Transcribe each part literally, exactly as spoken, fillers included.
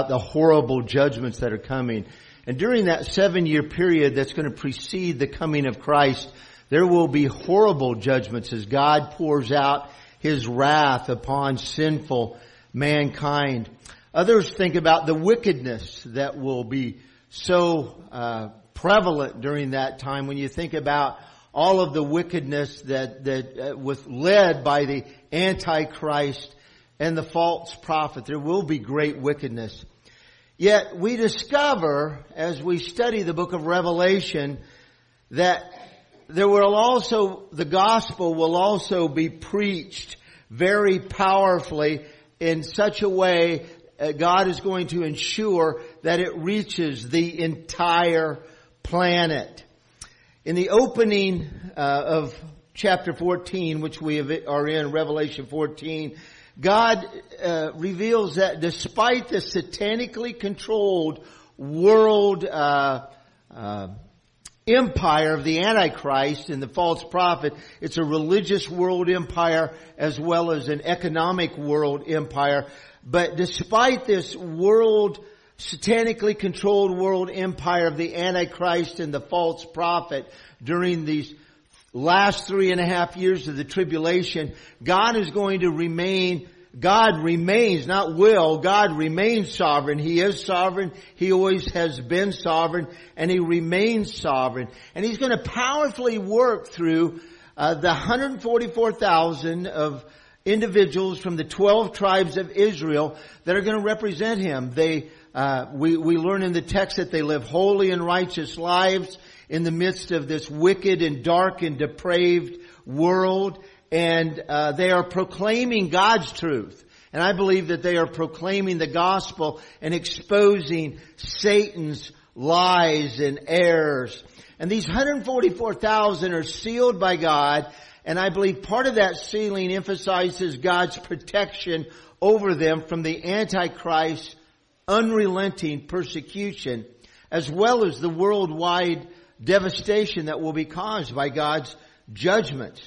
the horrible judgments that are coming. And during that seven-year period that's going to precede the coming of Christ, there will be horrible judgments as God pours out His wrath upon sinful mankind. Others think about the wickedness that will be so uh, prevalent during that time. When you think about all of the wickedness that that uh, was led by the Antichrist and the false prophet, there will be great wickedness. Yet we discover, as we study the book of Revelation, that there will also, the gospel will also be preached very powerfully in such a way uh, God is going to ensure that it reaches the entire planet. In the opening uh, of chapter fourteen, which we have, are in, Revelation fourteen, God uh, reveals that despite the satanically controlled world uh, uh, empire of the Antichrist and the false prophet, it's a religious world empire as well as an economic world empire. But despite this world, satanically controlled world empire of the Antichrist and the false prophet during these last three and a half years of the tribulation, God is going to remain, God remains, not will, God remains sovereign. He is sovereign. He always has been sovereign, and He remains sovereign. And He's going to powerfully work through uh, the one hundred forty-four thousand of individuals from the twelve tribes of Israel that are going to represent Him. They, uh, we, we learn in the text that they live holy and righteous lives in the midst of this wicked and dark and depraved world. And uh, they are proclaiming God's truth. And I believe that they are proclaiming the gospel and exposing Satan's lies and errors. And these one hundred forty-four thousand are sealed by God. And I believe part of that sealing emphasizes God's protection over them from the Antichrist's unrelenting persecution, as well as the worldwide devastation that will be caused by God's judgment.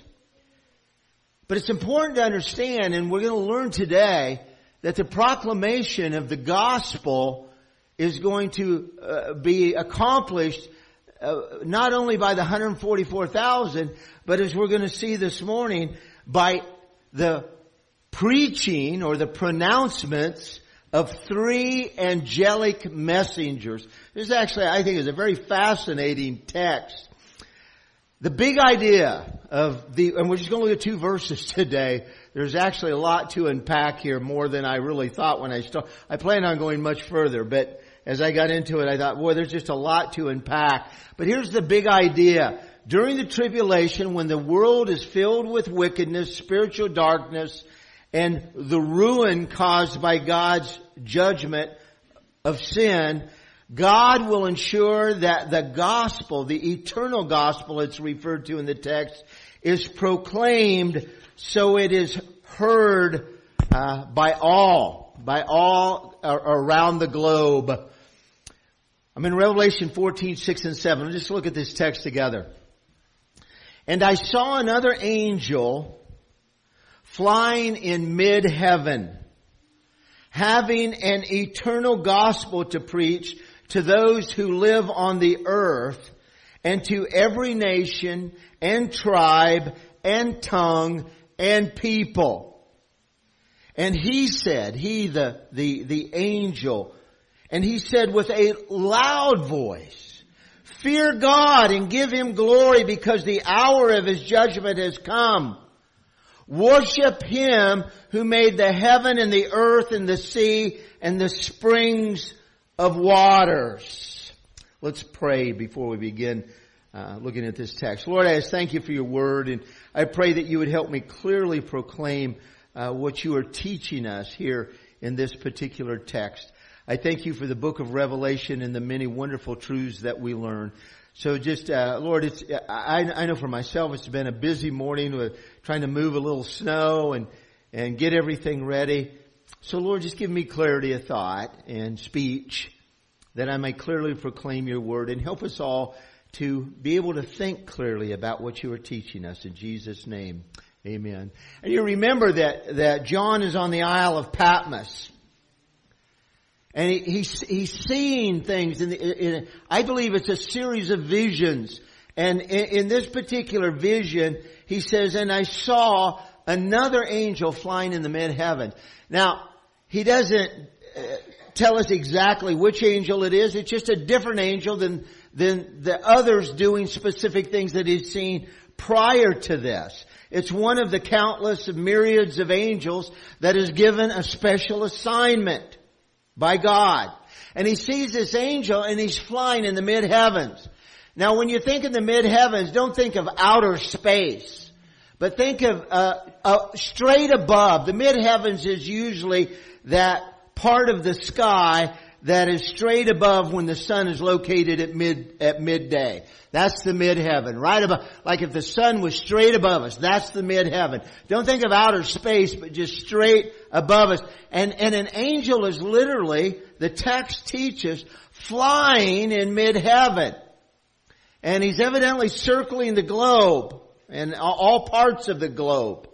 But it's important to understand, and we're going to learn today, that the proclamation of the gospel is going to uh, be accomplished uh, not only by the one hundred forty-four thousand, but as we're going to see this morning, by the preaching or the pronouncements of three angelic messengers. This actually, I think, is a very fascinating text. The big idea of the, and we're just going to look at two verses today. There's actually a lot to unpack here, more than I really thought when I started. I planned on going much further, but as I got into it, I thought, boy, there's just a lot to unpack. But here's the big idea. During the tribulation, when the world is filled with wickedness, spiritual darkness, and the ruin caused by God's judgment of sin, God will ensure that the gospel, the eternal gospel it's referred to in the text, is proclaimed so it is heard uh, by all, by all uh, around the globe. I'm in Revelation fourteen, six and seven. Let's just look at this text together. And I saw another angel flying in mid-heaven, having an eternal gospel to preach to those who live on the earth, and to every nation and tribe and tongue and people. And he said, he the, the, the angel, and he said with a loud voice, fear God and give Him glory, because the hour of His judgment has come. Worship Him who made the heaven and the earth and the sea and the springs of waters. Let's pray before we begin uh, looking at this text. Lord, I just thank You for Your word, and I pray that You would help me clearly proclaim uh, what You are teaching us here in this particular text. I thank You for the book of Revelation and the many wonderful truths that we learn. So just, uh, Lord, it's, I, I know for myself it's been a busy morning with trying to move a little snow and, and get everything ready. So Lord, just give me clarity of thought and speech that I may clearly proclaim Your word, and help us all to be able to think clearly about what You are teaching us. In Jesus' name, amen. And you remember that, that John is on the Isle of Patmos. And he, he's, he's seeing things. In the, in, I believe it's a series of visions. And in, in this particular vision, he says, and I saw another angel flying in the mid-heaven. Now, he doesn't uh, tell us exactly which angel it is. It's just a different angel than, than the others doing specific things that he's seen prior to this. It's one of the countless myriads of angels that is given a special assignment by God. And he sees this angel and he's flying in the mid-heavens. Now when you think of the mid-heavens, don't think of outer space, but think of uh, uh straight above. The mid-heavens is usually that part of the sky that is straight above when the sun is located at mid at midday. That's the mid-heaven, right above. Like if the sun was straight above us, that's the mid-heaven. Don't think of outer space, but just straight above us. And and an angel is literally, the text teaches, flying in mid-heaven. And he's evidently circling the globe and all parts of the globe.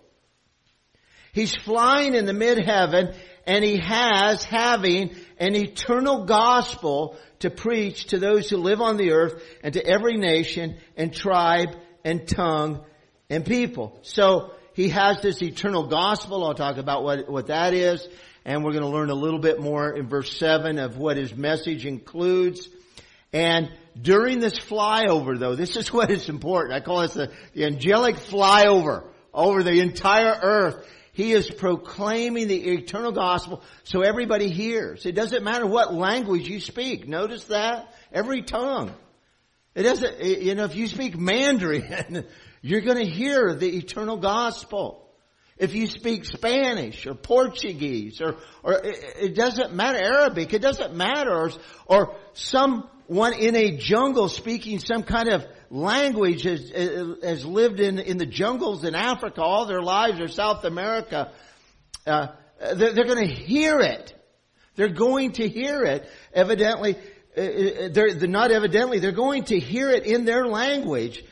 He's flying in the mid-heaven, and he has having an eternal gospel to preach to those who live on the earth and to every nation and tribe and tongue and people. So he has this eternal gospel. I'll talk about what, what that is. And we're going to learn a little bit more in verse seven of what his message includes. And during this flyover, though, this is what is important. I call this the, the angelic flyover over the entire earth. He is proclaiming the eternal gospel so everybody hears. It doesn't matter what language you speak. Notice that? Every tongue. It doesn't, you know, if you speak Mandarin, you're going to hear the eternal gospel. If you speak Spanish or Portuguese or, or it doesn't matter, Arabic, it doesn't matter, or, or someone in a jungle speaking some kind of language has, has lived in, in the jungles in Africa all their lives, or South America, uh, they're, they're going to hear it. They're going to hear it. Evidently, uh, they're, they're not evidently, they're going to hear it in their language.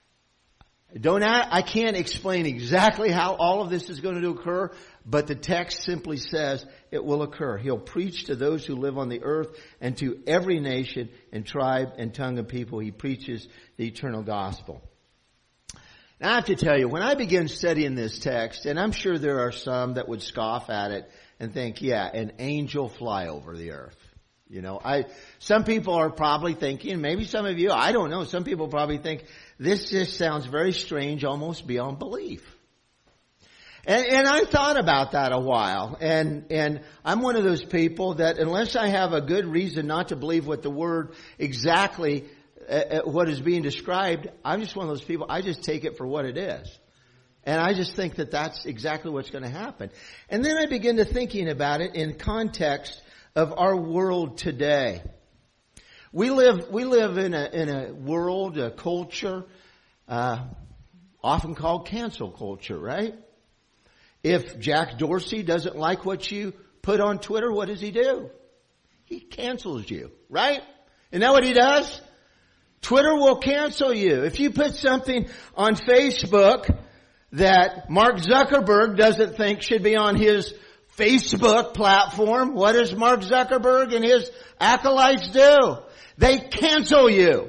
Don't I, I can't explain exactly how all of this is going to occur, but the text simply says it will occur. He'll preach to those who live on the earth and to every nation and tribe and tongue of people. He preaches the eternal gospel. Now I have to tell you, when I begin studying this text, and I'm sure there are some that would scoff at it and think, yeah, an angel fly over the earth. You know, I, some people are probably thinking, maybe some of you, I don't know, some people probably think, this just sounds very strange, almost beyond belief. And, and I thought about that a while, and, and I'm one of those people that unless I have a good reason not to believe what the word exactly, uh, what is being described, I'm just one of those people, I just take it for what it is. And I just think that that's exactly what's going to happen. And then I begin to thinking about it in context of our world today. We live, we live in a, in a world, a culture, uh, often called cancel culture, right? If Jack Dorsey doesn't like what you put on Twitter, what does he do? He cancels you, right? Isn't that what he does? Twitter will cancel you. If you put something on Facebook that Mark Zuckerberg doesn't think should be on his Facebook platform, what does Mark Zuckerberg and his acolytes do? They cancel you.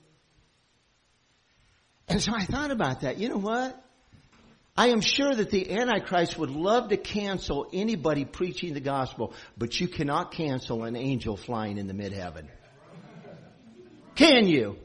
And so I thought about that. You know what? I am sure that the Antichrist would love to cancel anybody preaching the gospel, but you cannot cancel an angel flying in the mid-heaven. Can you?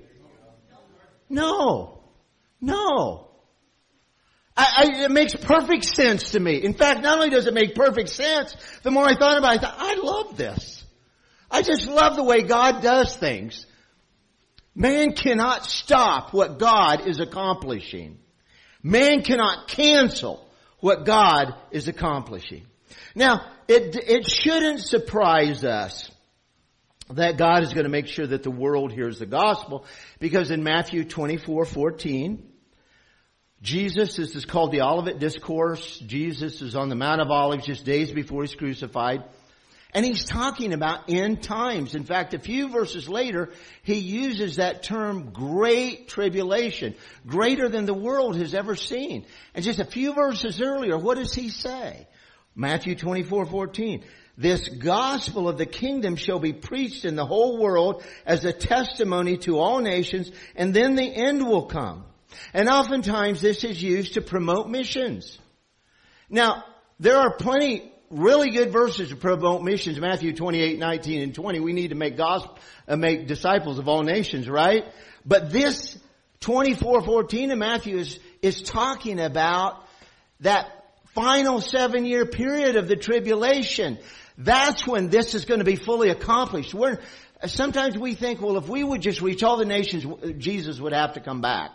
No. No. I, I, it makes perfect sense to me. In fact, not only does it make perfect sense, the more I thought about it, I thought, I love this. I just love the way God does things. Man cannot stop what God is accomplishing. Man cannot cancel what God is accomplishing. Now, it, it shouldn't surprise us that God is going to make sure that the world hears the gospel, because in Matthew twenty-four fourteen, Jesus, this is called the Olivet Discourse. Jesus is on the Mount of Olives just days before he's crucified. And he's talking about end times. In fact, a few verses later, he uses that term great tribulation, greater than the world has ever seen. And just a few verses earlier, what does he say? Matthew twenty-four fourteen. This gospel of the kingdom shall be preached in the whole world as a testimony to all nations, and then the end will come. And oftentimes this is used to promote missions. Now, there are plenty really good verses to promote missions. Matthew twenty-eight, nineteen, and twenty. We need to make gospel, uh, make disciples of all nations, right? But this twenty-four, fourteen of Matthew is, is talking about that final seven year period of the tribulation. That's when this is going to be fully accomplished. We're, sometimes we think, well, if we would just reach all the nations, Jesus would have to come back.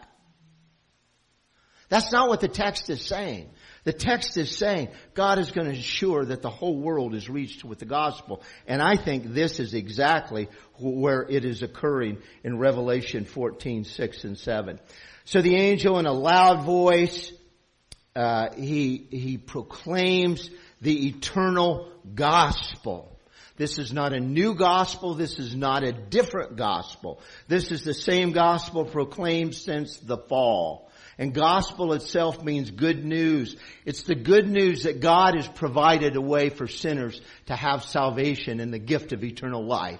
That's not what the text is saying. The text is saying God is going to ensure that the whole world is reached with the gospel. And I think this is exactly where it is occurring in Revelation fourteen, six and seven. So the angel in a loud voice, uh, he, he proclaims the eternal gospel. This is not a new gospel. This is not a different gospel. This is the same gospel proclaimed since the fall. And gospel itself means good news. It's the good news that God has provided a way for sinners to have salvation and the gift of eternal life.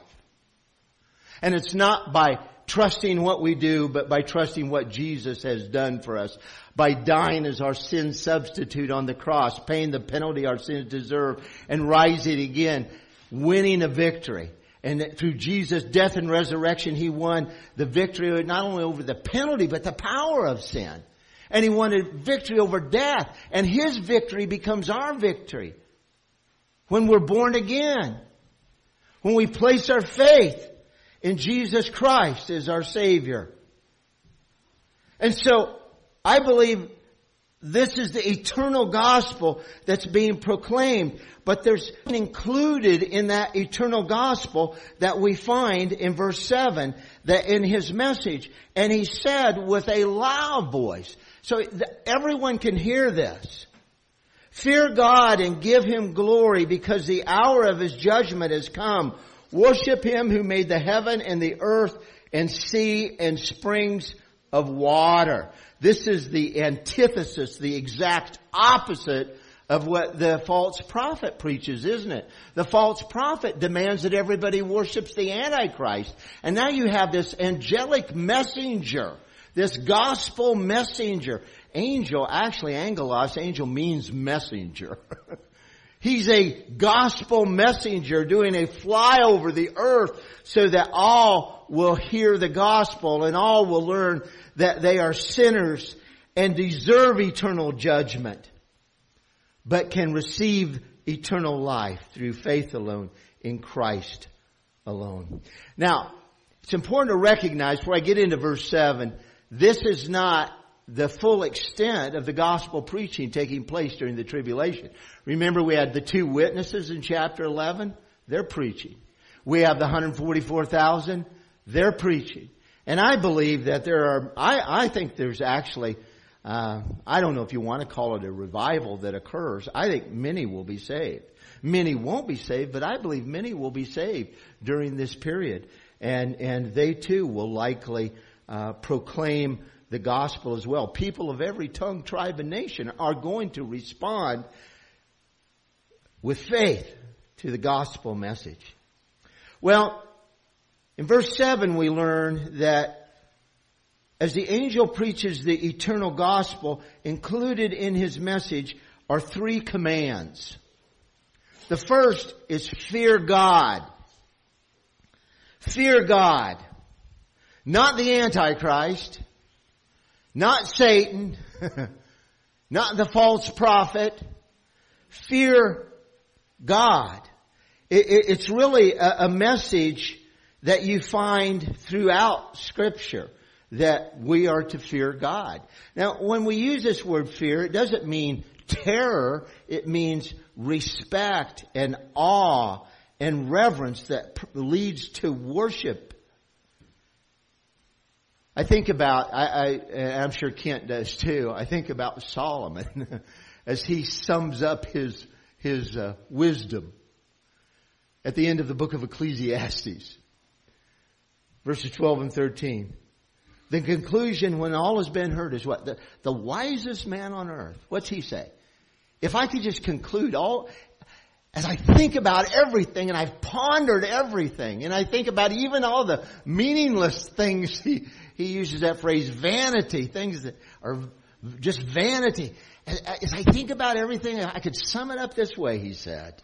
And it's not by trusting what we do, but by trusting what Jesus has done for us. By dying as our sin substitute on the cross, paying the penalty our sins deserve, and rising again, winning a victory. And that through Jesus' death and resurrection, He won the victory not only over the penalty, but the power of sin. And He won a victory over death. And His victory becomes our victory. When we're born again. When we place our faith in Jesus Christ as our Savior. And so, I believe this is the eternal gospel that's being proclaimed. But there's included in that eternal gospel that we find in verse seven, that in His message, and He said with a loud voice, so everyone can hear this, fear God and give Him glory, because the hour of His judgment has come. Worship Him who made the heaven and the earth and sea and springs of water. This is the antithesis, the exact opposite of what the false prophet preaches, isn't it? The false prophet demands that everybody worships the Antichrist. And now you have this angelic messenger, this gospel messenger. Angel, actually angelos, angel means messenger. He's a gospel messenger doing a fly over the earth so that all will hear the gospel and all will learn that they are sinners and deserve eternal judgment, but can receive eternal life through faith alone in Christ alone. Now, it's important to recognize, before I get into verse seven, this is not the full extent of the gospel preaching taking place during the tribulation. Remember, we had the two witnesses in chapter eleven. They're preaching. We have the one hundred forty-four thousand. They're preaching. And I believe that there are, I, I think there's actually, uh, I don't know if you want to call it a revival that occurs. I think many will be saved. Many won't be saved, but I believe many will be saved during this period. And, and they too will likely, uh, proclaim the gospel as well. People of every tongue, tribe, and nation are going to respond with faith to the gospel message. Well, in verse seven we learn that as the angel preaches the eternal gospel, included in his message are three commands. The first is fear God. Fear God. Not the Antichrist. Not Satan. Not the false prophet. Fear God. It, it, it's really a, a message that you find throughout Scripture, that we are to fear God. Now, when we use this word fear, it doesn't mean terror. It means respect and awe and reverence that leads to worship. I think about, I, I, and I'm sure Kent does too, I think about Solomon as he sums up his, his uh, wisdom at the end of the book of Ecclesiastes. Verses twelve and thirteen. The conclusion when all has been heard is what? The, the wisest man on earth. What's he say? If I could just conclude all, as I think about everything, and I've pondered everything, and I think about even all the meaningless things, he, he uses that phrase, vanity, things that are just vanity. As, as I think about everything, I could sum it up this way, he said.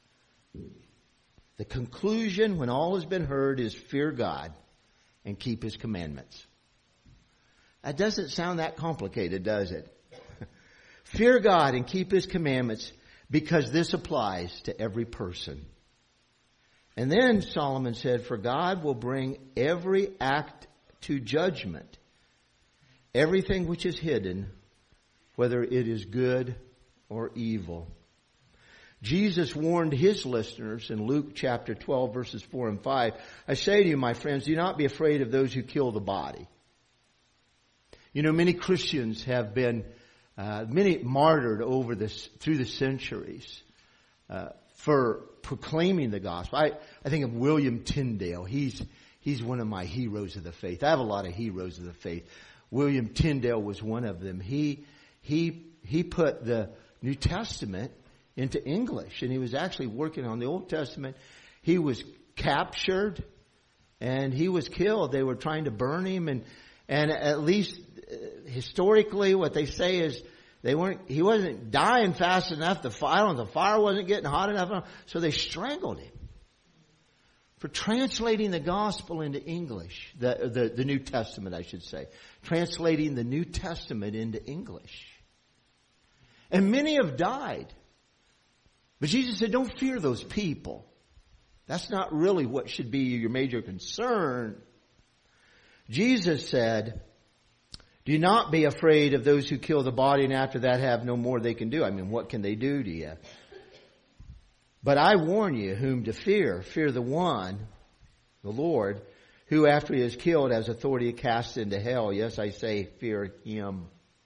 The conclusion, when all has been heard, is fear God and keep His commandments. That doesn't sound that complicated, does it? Fear God and keep His commandments, because this applies to every person. And then Solomon said, for God will bring every act to judgment, everything which is hidden, whether it is good or evil. Jesus warned His listeners in Luke chapter twelve, verses four and five. I say to you, my friends, do not be afraid of those who kill the body. You know, many Christians have been, uh, many martyred over this, through the centuries, uh, for proclaiming the gospel. I, I think of William Tyndale. He's, he's one of my heroes of the faith. I have a lot of heroes of the faith. William Tyndale was one of them. He, he, he put the New Testament into English, and he was actually working on the Old Testament. He was captured and he was killed. They were trying to burn him, and and at least uh, historically, what they say is they weren't. He wasn't dying fast enough. The fire, the fire wasn't getting hot enough, so they strangled him for translating the gospel into English. The the, the New Testament, I should say, translating the New Testament into English, and many have died. But Jesus said, don't fear those people. That's not really what should be your major concern. Jesus said, do not be afraid of those who kill the body and after that have no more they can do. I mean, what can they do to you? But I warn you whom to fear. Fear the one, the Lord, who after he is killed has authority to cast into hell. Yes, I say fear Him.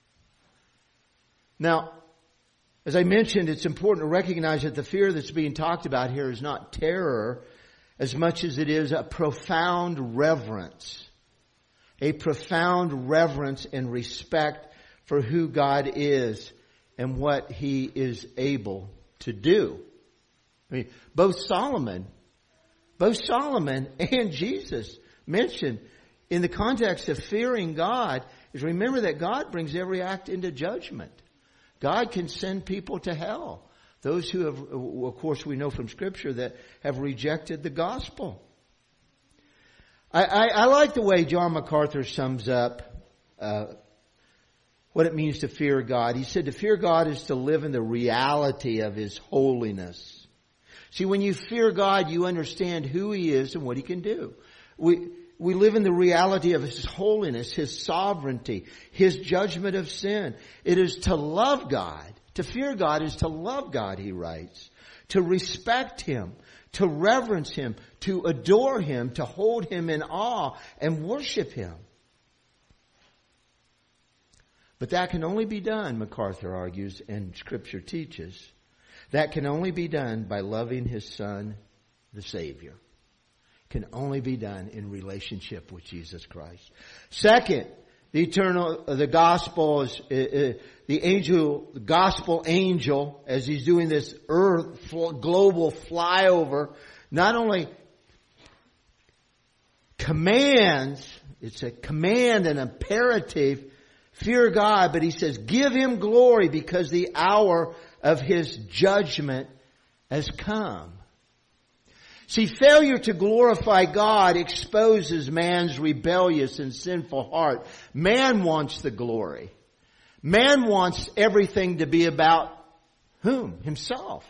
Now, as I mentioned, it's important to recognize that the fear that's being talked about here is not terror as much as it is a profound reverence. A profound reverence and respect for who God is and what He is able to do. I mean, both Solomon, both Solomon and Jesus mentioned in the context of fearing God is remember that God brings every act into judgment. God can send people to hell. Those who have, of course, we know from Scripture that have rejected the gospel. I, I, I like the way John MacArthur sums up uh, what it means to fear God. He said to fear God is to live in the reality of His holiness. See, when you fear God, you understand who He is and what He can do. We We live in the reality of His holiness, His sovereignty, His judgment of sin. It is to love God. To fear God is to love God, he writes. To respect Him, to reverence Him, to adore Him, to hold Him in awe and worship Him. But that can only be done, MacArthur argues, and Scripture teaches, that can only be done by loving His Son, the Savior. Can only be done in relationship with Jesus Christ. Second, the eternal, the gospel is, uh, the angel, the gospel angel, as he's doing this earth, global flyover, not only commands, it's a command and imperative, fear God, but he says, give Him glory because the hour of His judgment has come. See, failure to glorify God exposes man's rebellious and sinful heart. Man wants the glory. Man wants everything to be about whom? Himself.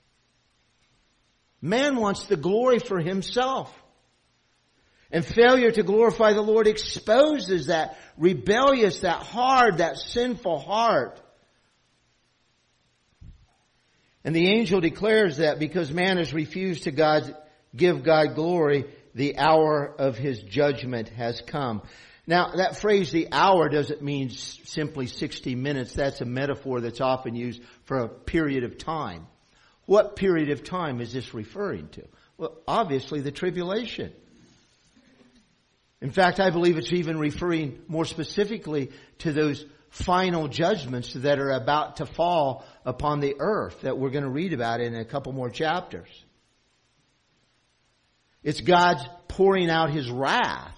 Man wants the glory for himself. And failure to glorify the Lord exposes that rebellious, that hard, that sinful heart. And the angel declares that because man has refused to God, give God glory, the hour of His judgment has come. Now, that phrase, the hour, doesn't mean simply sixty minutes. That's a metaphor that's often used for a period of time. What period of time is this referring to? Well, obviously the tribulation. In fact, I believe it's even referring more specifically to those final judgments that are about to fall upon the earth that we're going to read about in a couple more chapters. It's God's pouring out His wrath.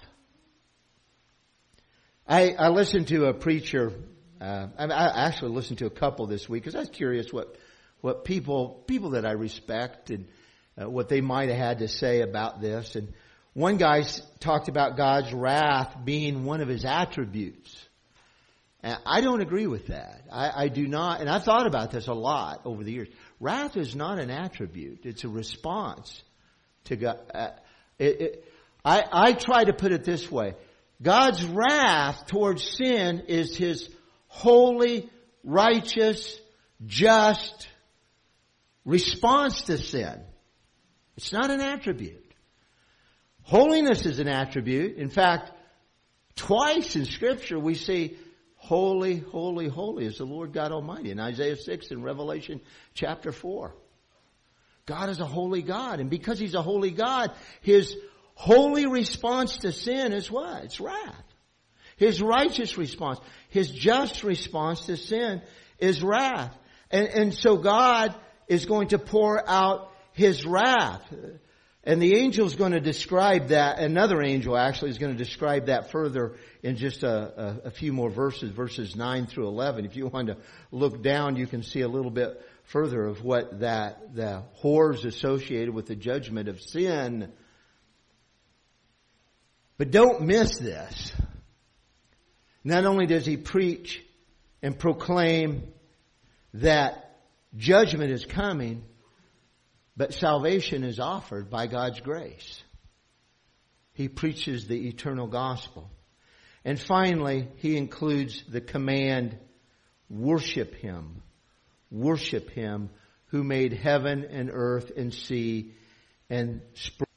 I, I listened to a preacher, uh, I, I actually listened to a couple this week because I was curious what, what people, people that I respect and uh, what they might have had to say about this. And one guy talked about God's wrath being one of His attributes. And I don't agree with that. I, I do not, and I've thought about this a lot over the years. Wrath is not an attribute. It's a response to God. Uh, it, it, I, I try to put it this way. God's wrath towards sin is His holy, righteous, just response to sin. It's not an attribute. Holiness is an attribute. In fact, twice in Scripture we see holy, holy, holy is the Lord God Almighty in Isaiah six and Revelation chapter four. God is a holy God. And because He's a holy God, His holy response to sin is what? It's wrath. His righteous response, His just response to sin is wrath. And, and so God is going to pour out His wrath. And the angel's going to describe that. Another angel actually is going to describe that further in just a, a, a few more verses, verses nine through eleven. If you want to look down, you can see a little bit further of what that, the horrors associated with the judgment of sin. But don't miss this. Not only does he preach and proclaim that judgment is coming, but salvation is offered by God's grace. He preaches the eternal gospel. And finally, he includes the command, worship Him. Worship Him who made heaven and earth and sea and spring.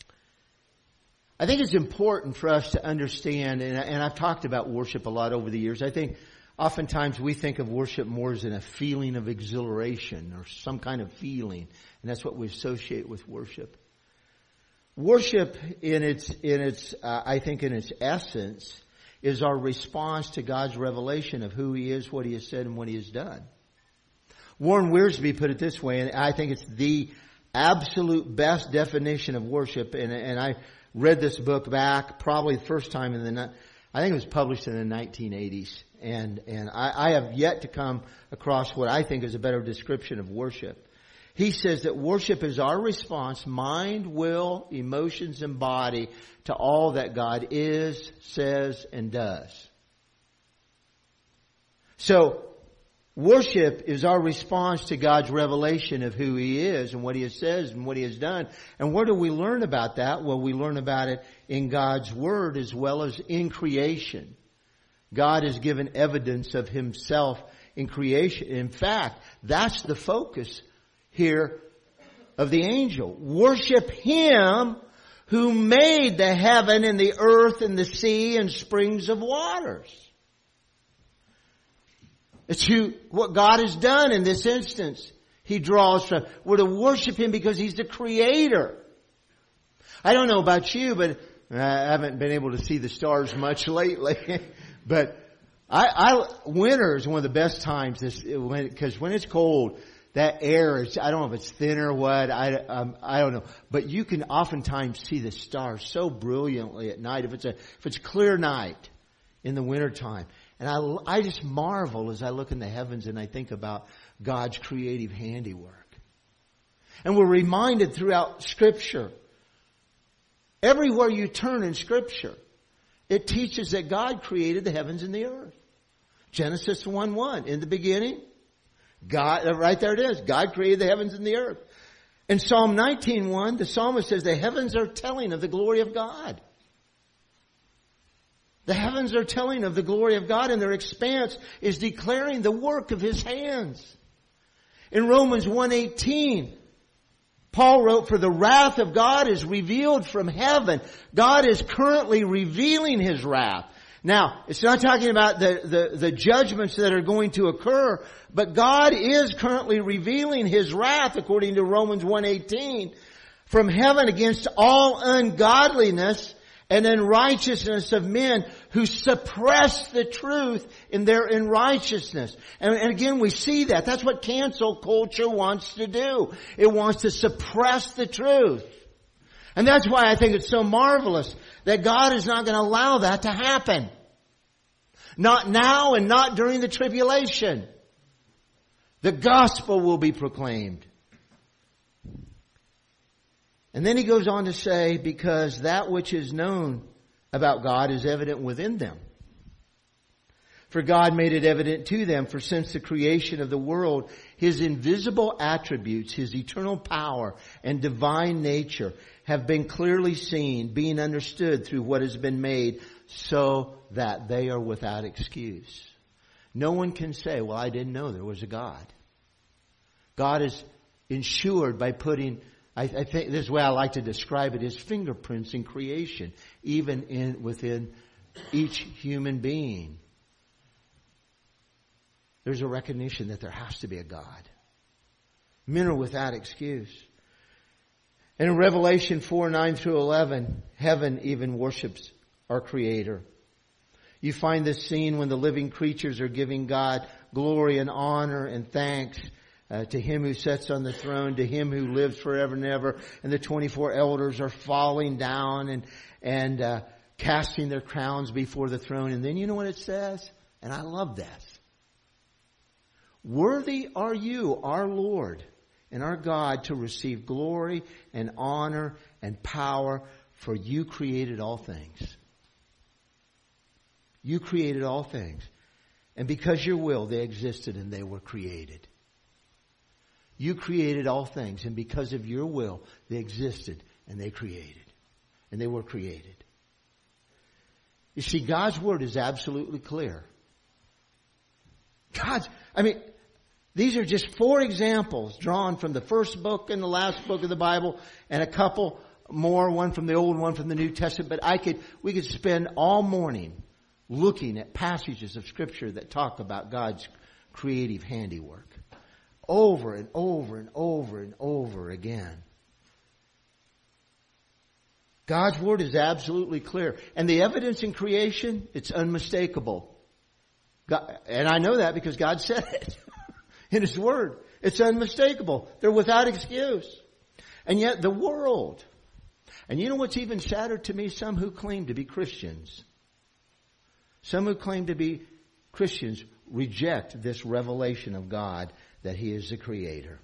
I think it's important for us to understand, and, and I've talked about worship a lot over the years. I think oftentimes we think of worship more as in a feeling of exhilaration or some kind of feeling. And that's what we associate with worship. Worship in its, in its, uh, I think in its essence, is our response to God's revelation of who He is, what He has said, and what He has done. Warren Wiersbe put it this way, and I think it's the absolute best definition of worship. And, and I read this book back probably the first time in the, I think it was published in the nineteen eighties. And, and I, I have yet to come across what I think is a better description of worship. He says that worship is our response, mind, will, emotions, and body, to all that God is, says, and does. So, worship is our response to God's revelation of who He is and what He says and what He has done. And where do we learn about that? Well, we learn about it in God's Word as well as in creation. God has given evidence of Himself in creation. In fact, that's the focus here of the angel. Worship Him who made the heaven and the earth and the sea and springs of waters. It's who, what God has done in this instance. He draws from. We're to worship Him because He's the Creator. I don't know about you, but I haven't been able to see the stars much lately. But I, I, winter is one of the best times this, when, cause when it's cold, that air is, I don't know if it's thin or what, I, um, I don't know. But you can oftentimes see the stars so brilliantly at night if it's a, if it's a clear night in the wintertime. And I, I just marvel as I look in the heavens and I think about God's creative handiwork. And we're reminded throughout Scripture, everywhere you turn in Scripture, it teaches that God created the heavens and the earth. Genesis one one, in the beginning, God, right there it is, God created the heavens and the earth. In Psalm nineteen one, the psalmist says the heavens are telling of the glory of God. The heavens are telling of the glory of God, and their expanse is declaring the work of His hands. In Romans one eighteen, Paul wrote, for the wrath of God is revealed from heaven. God is currently revealing His wrath. Now, it's not talking about the, the, the judgments that are going to occur, but God is currently revealing His wrath, according to Romans one eighteen, from heaven against all ungodliness and unrighteousness of men who suppress the truth in their unrighteousness. And, and again, we see that. That's what cancel culture wants to do. It wants to suppress the truth. And that's why I think it's so marvelous that God is not going to allow that to happen. Not now and not during the tribulation. The gospel will be proclaimed. And then he goes on to say, because that which is known about God is evident within them. For God made it evident to them, for since the creation of the world, His invisible attributes, His eternal power and divine nature have been clearly seen, being understood through what has been made, so that they are without excuse. No one can say, well, I didn't know there was a God. God is ensured by putting, I, I think this is the way I like to describe it, His fingerprints in creation, even in within each human being. There's a recognition that there has to be a God. Men are without excuse. And in Revelation four, nine through eleven, heaven even worships our Creator. You find this scene when the living creatures are giving God glory and honor and thanks uh, to Him who sits on the throne, to Him who lives forever and ever. And the twenty-four elders are falling down and, and uh, casting their crowns before the throne. And then you know what it says? And I love this. Worthy are you, our Lord and our God, to receive glory and honor and power, for you created all things. You created all things. And because your will, they existed and they were created. You created all things, and because of your will, they existed and they created. And they were created. You see, God's Word is absolutely clear. God's, I mean, these are just four examples drawn from the first book and the last book of the Bible, and a couple more, one from the Old and one from the New Testament. But I could, we could spend all morning looking at passages of Scripture that talk about God's creative handiwork. Over and over and over and over again. God's Word is absolutely clear. And the evidence in creation, it's unmistakable. God, and I know that because God said it in His Word. It's unmistakable. They're without excuse. And yet the world, and you know what's even sadder to me? Some who claim to be Christians. Some who claim to be Christians reject this revelation of God that He is the Creator.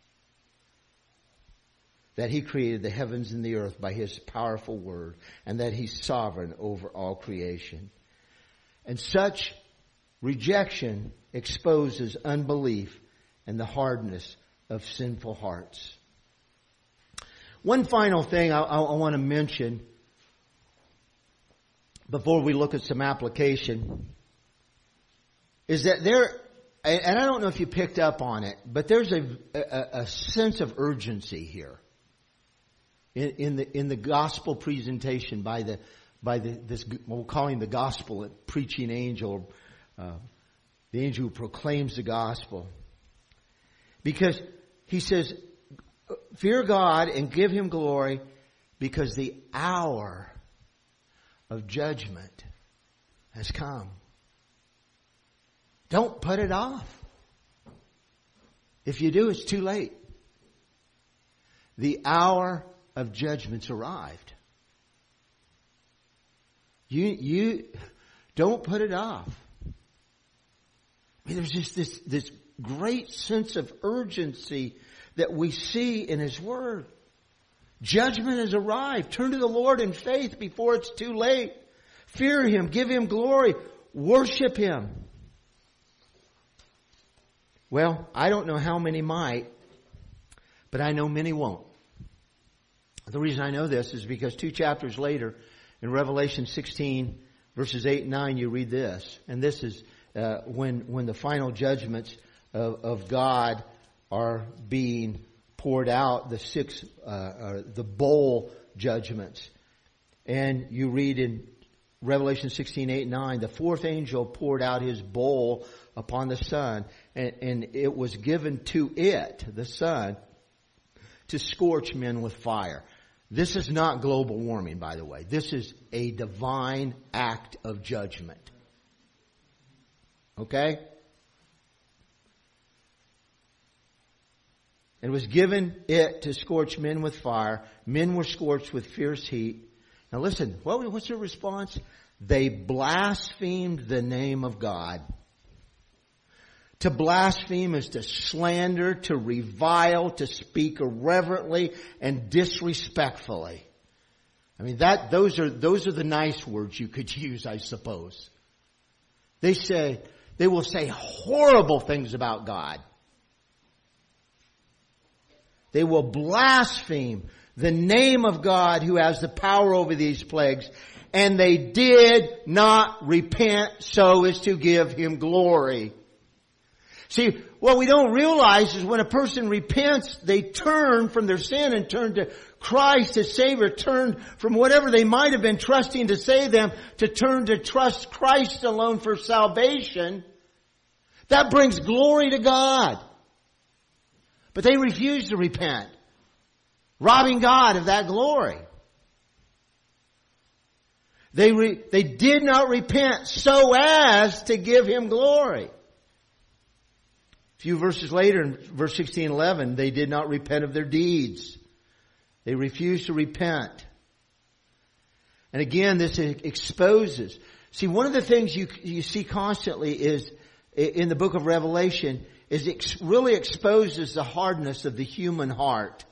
That He created the heavens and the earth by His powerful Word, and that He's sovereign over all creation. And such rejection exposes unbelief and the hardness of sinful hearts. One final thing I, I, I want to mention before we look at some application is that there, and I don't know if you picked up on it, but there's a, a, a sense of urgency here in, in the in the gospel presentation by the by the this we'll call him the gospel preaching angel, uh, the angel who proclaims the gospel, because he says, "Fear God and give Him glory, because the hour of judgment has come." Don't put it off. If you do, it's too late. The hour of judgment's arrived. You, you don't put it off. I mean, there's just this, this great sense of urgency that we see in His Word. Judgment has arrived. Turn to the Lord in faith before it's too late. Fear Him. Give Him glory. Worship Him. Well, I don't know how many might, but I know many won't. The reason I know this is because two chapters later, in Revelation sixteen, verses eight and nine, you read this. And this is uh, when when the final judgments of, of God are being poured out, the six, uh, uh, the bowl judgments. And you read in Revelation sixteen, eight and nine, the fourth angel poured out his bowl upon the sun, and, and it was given to it, the sun, to scorch men with fire. This is not global warming, by the way. This is a divine act of judgment. Okay? And was given it to scorch men with fire. Men were scorched with fierce heat. Now listen, what, what's their response? They blasphemed the name of God. To blaspheme is to slander, to revile, to speak irreverently and disrespectfully. I mean, that, those are, those are the nice words you could use, I suppose. They say, they will say horrible things about God. They will blaspheme the name of God who has the power over these plagues. And they did not repent so as to give Him glory. See, what we don't realize is when a person repents, they turn from their sin and turn to Christ as Savior, turn from whatever they might have been trusting to save them to turn to trust Christ alone for salvation. That brings glory to God. But they refuse to repent, robbing God of that glory. They re, they did not repent so as to give Him glory. A few verses later, in verse sixteen and eleven, they did not repent of their deeds. They refused to repent. And again, this exposes. See, one of the things you you see constantly is in the book of Revelation is it really exposes the hardness of the human heart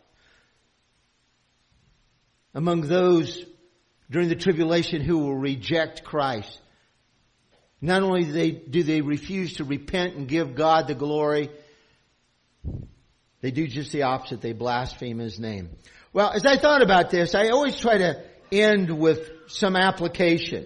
among those during the tribulation who will reject Christ. Not only do they, do they refuse to repent and give God the glory, they do just the opposite. They blaspheme His name. Well, as I thought about this, I always try to end with some application.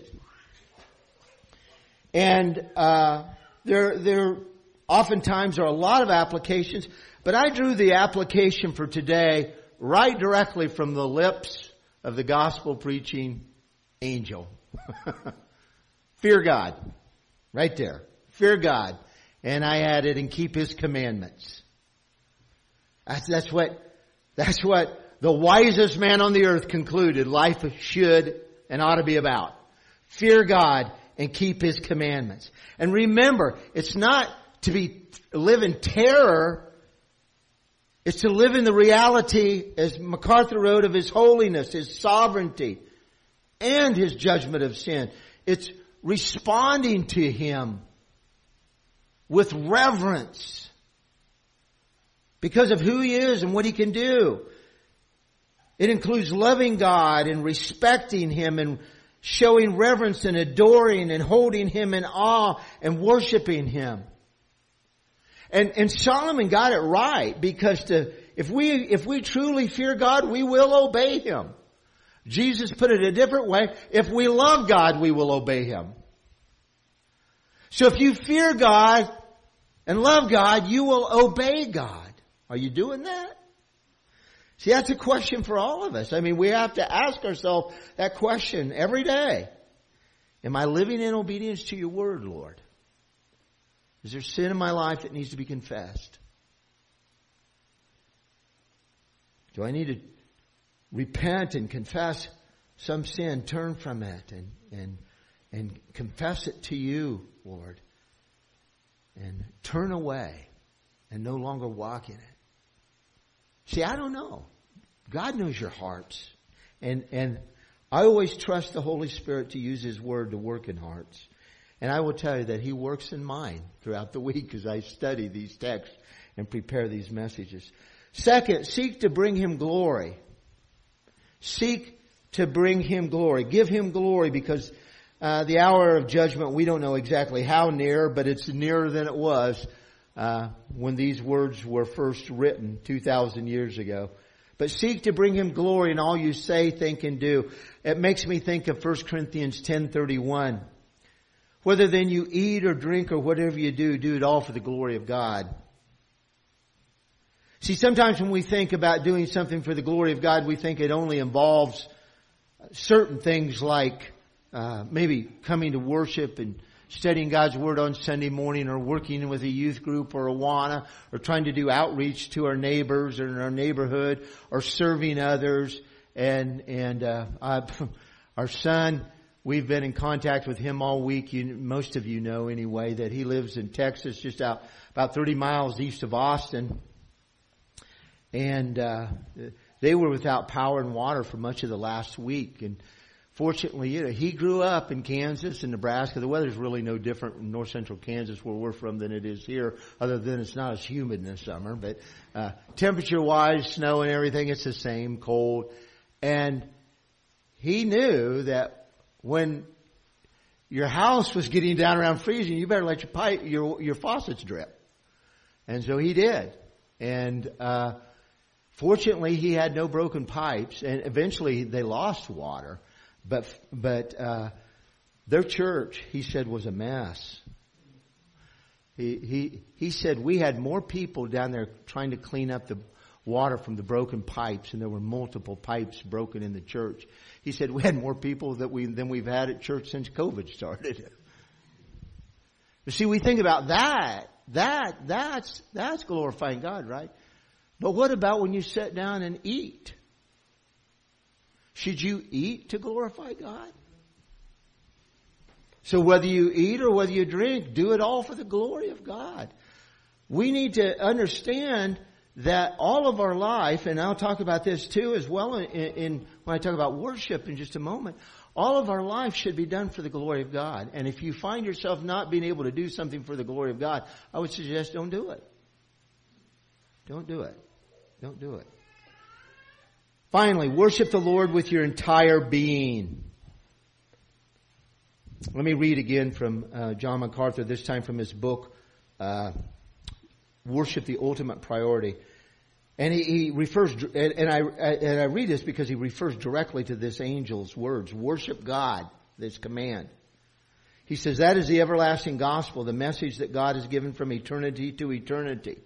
And uh, there, there oftentimes are a lot of applications, but I drew the application for today right directly from the lips of the gospel preaching angel. Fear God. Right there. Fear God. And I added, and keep His commandments. That's, that's what, that's what the wisest man on the earth concluded life should and ought to be about. Fear God and keep His commandments. And remember, it's not to be, live in terror. It's to live in the reality, as MacArthur wrote, of His holiness, His sovereignty, and His judgment of sin. It's responding to Him with reverence because of who He is and what He can do. It includes loving God and respecting Him and showing reverence and adoring and holding Him in awe and worshiping Him. And, and Solomon got it right, because to, if we, if we truly fear God, we will obey Him. Jesus put it a different way. If we love God, we will obey Him. So if you fear God and love God, you will obey God. Are you doing that? See, that's a question for all of us. I mean, we have to ask ourselves that question every day. Am I living in obedience to Your word, Lord? Is there sin in my life that needs to be confessed? Do I need to repent and confess some sin, turn from it, and and and confess it to You, Lord, and turn away and no longer walk in it? See, I don't know. God knows your hearts, and and I always trust the Holy Spirit to use His word to work in hearts. And I will tell you that He works in mine throughout the week as I study these texts and prepare these messages. Second, seek to bring Him glory. Seek to bring Him glory. Give Him glory, because uh, the hour of judgment, we don't know exactly how near, but it's nearer than it was uh, when these words were first written two thousand years ago. But seek to bring Him glory in all you say, think, and do. It makes me think of First Corinthians ten thirty-one. Whether then you eat or drink or whatever you do, do it all for the glory of God. See, sometimes when we think about doing something for the glory of God, we think it only involves certain things like uh, maybe coming to worship and studying God's Word on Sunday morning, or working with a youth group or Awana, or trying to do outreach to our neighbors or in our neighborhood, or serving others. and and uh, I, our son, we've been in contact with him all week. You, most of you know anyway that he lives in Texas, just out about thirty miles east of Austin, and uh, they were without power and water for much of the last week. And fortunately, you know, he grew up in Kansas and Nebraska. The weather's really no different in north central Kansas where we're from than it is here, other than it's not as humid in the summer. But uh, temperature-wise, snow and everything, it's the same, cold. And he knew that when your house was getting down around freezing, you better let your pipe, your your faucets drip. And so he did. And uh fortunately, he had no broken pipes, and eventually they lost water. But but uh their church, he said, was a mess. He he he said we had more people down there trying to clean up the water from the broken pipes, and there were multiple pipes broken in the church. He said we had more people that we than we've had at church since COVID started. You see, we think about that. That that's that's glorifying God, right? But what about when you sit down and eat? Should you eat to glorify God? So whether you eat or whether you drink, do it all for the glory of God. We need to understand that all of our life, and I'll talk about this too as well in, in when I talk about worship in just a moment, all of our life should be done for the glory of God. And if you find yourself not being able to do something for the glory of God, I would suggest don't do it. Don't do it. Don't do it. Finally, worship the Lord with your entire being. Let me read again from uh, John MacArthur, this time from his book, uh, Worship the Ultimate Priority. And he, he refers, and, and I and I read this because he refers directly to this angel's words, worship God, this command. He says that is the everlasting gospel, the message that God has given from eternity to eternity.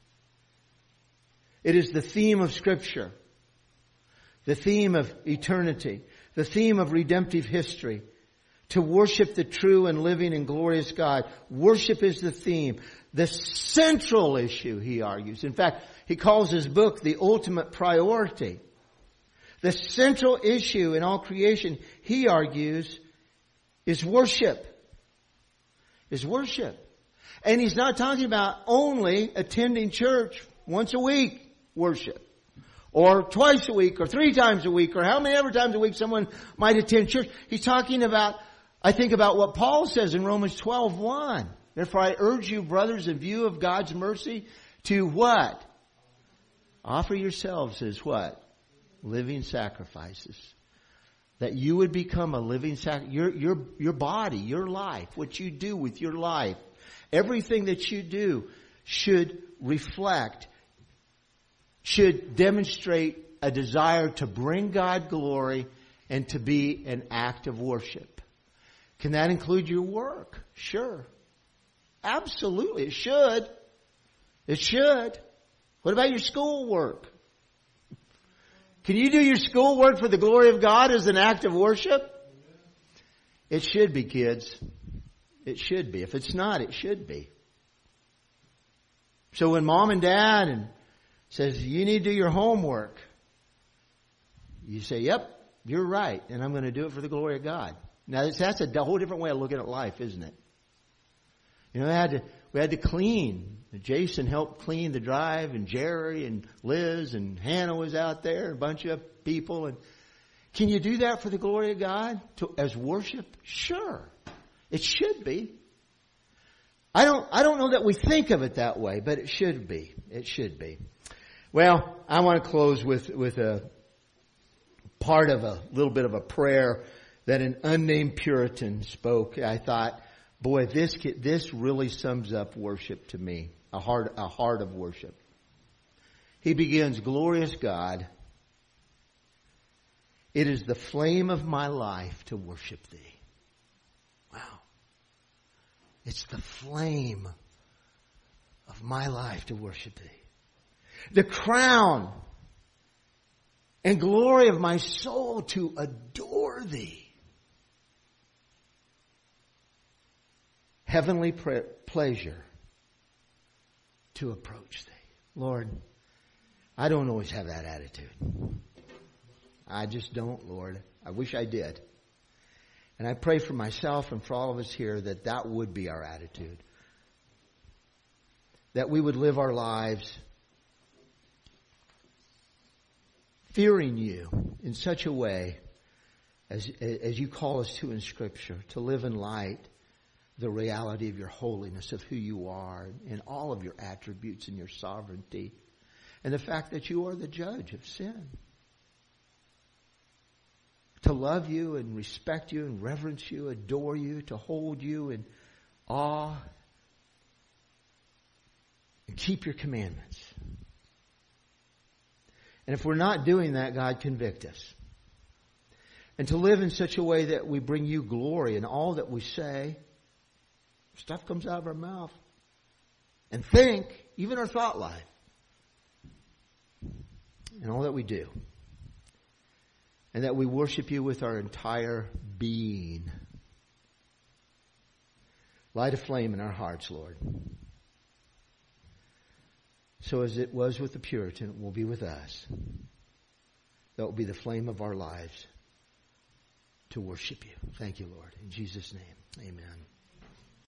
It is the theme of Scripture, the theme of eternity, the theme of redemptive history. To worship the true and living and glorious God. Worship is the theme. The central issue, he argues. In fact, he calls his book the ultimate priority. The central issue in all creation, he argues, is worship. Is worship. And he's not talking about only attending church once a week worship. Or twice a week, or three times a week, or how many ever times a week someone might attend church. He's talking about, I think about what Paul says in Romans twelve one. Therefore I urge you, brothers, in view of God's mercy, to what? Offer yourselves as what? Living sacrifices. That you would become a living sacrifice. Your, your, your body, your life, what you do with your life, everything that you do should reflect, should demonstrate a desire to bring God glory and to be an act of worship. Can that include your work? Sure. Absolutely. It should. It should. What about your schoolwork? Can you do your schoolwork for the glory of God as an act of worship? It should be, kids. It should be. If it's not, it should be. So when mom and dad and says, you need to do your homework, you say, yep, you're right, and I'm going to do it for the glory of God. Now, that's a whole different way of looking at life, isn't it? You know, we had to, we had to clean. Jason helped clean the drive, and Jerry and Liz and Hannah was out there, a bunch of people. And can you do that for the glory of God to, as worship? Sure. It should be. I don't, I don't know that we think of it that way, but it should be. It should be. Well, I want to close with, with a part of a little bit of a prayer that an unnamed Puritan spoke. I thought, boy, this this really sums up worship to me, a heart a heart of worship. He begins, glorious God, it is the flame of my life to worship thee. Wow. It's the flame of my life to worship thee. The crown and glory of my soul to adore thee. Heavenly pre- pleasure to approach thee. Lord, I don't always have that attitude. I just don't, Lord. I wish I did. And I pray for myself and for all of us here that that would be our attitude. That we would live our lives fearing you in such a way as, as you call us to in Scripture, to live in light the reality of your holiness, of who you are, and all of your attributes and your sovereignty, and the fact that you are the judge of sin. To love you and respect you and reverence you, adore you, to hold you in awe, and keep your commandments. And if we're not doing that, God, convict us. And to live in such a way that we bring you glory in all that we say. Stuff comes out of our mouth. And think, even our thought life. And all that we do. And that we worship you with our entire being. Light a flame in our hearts, Lord. So as it was with the Puritan, it will be with us. That will be the flame of our lives to worship you. Thank you, Lord. In Jesus' name, amen.